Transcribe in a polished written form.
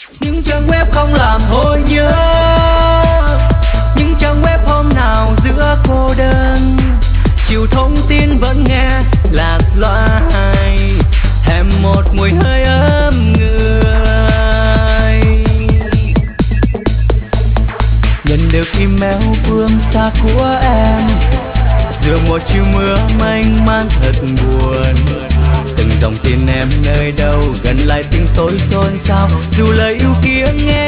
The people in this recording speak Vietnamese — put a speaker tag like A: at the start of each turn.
A: Những trang web không làm thôi nhớ, những trang web hôm nào giữa cô đơn, chiều thông tin vẫn nghe lạc loài, thèm một mùi hơi ấm người. Nhận được email phương xa của em, giữa một chiều mưa mênh mang thật buồn. Từng dòng tin em nơi đâu gần lại tiếng tối xôn xao, dù lời yêu kia nghe